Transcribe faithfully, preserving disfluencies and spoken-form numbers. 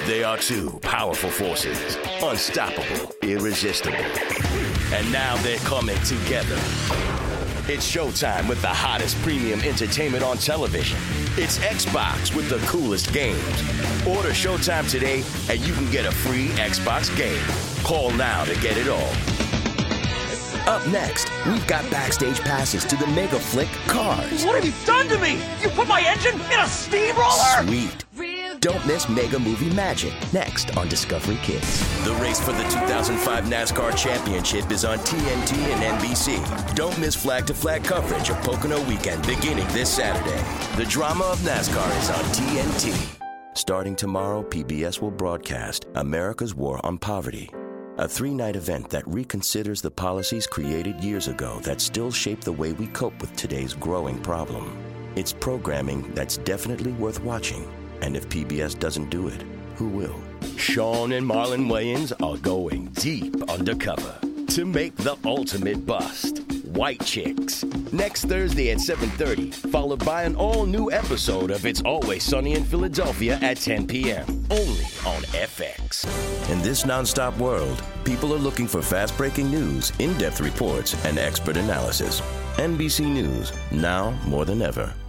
They are two powerful forces, unstoppable, irresistible. And now they're coming together. It's showtime with the hottest premium entertainment on television. It's Xbox with the coolest games. Order Showtime today and you can get a free Xbox game. Call now to get it all. Up next, we've got backstage passes to the Mega Flick Cars. What have you done to me? You put my engine in a steamroller? Sweet. Don't miss Mega Movie Magic, next on Discovery Kids. The race for the two thousand five NASCAR Championship is on T N T and N B C. Don't miss flag-to-flag coverage of Pocono Weekend beginning this Saturday. The drama of NASCAR is on T N T. Starting tomorrow, P B S will broadcast America's War on Poverty, a three-night event that reconsiders the policies created years ago that still shape the way we cope with today's growing problem. It's programming that's definitely worth watching. And if P B S doesn't do it, who will? Sean and Marlon Wayans are going deep undercover to make the ultimate bust. White Chicks. Next Thursday at seven thirty, followed by an all-new episode of It's Always Sunny in Philadelphia at ten p.m. Only on F X. In this nonstop world, people are looking for fast-breaking news, in-depth reports, and expert analysis. N B C News, now more than ever.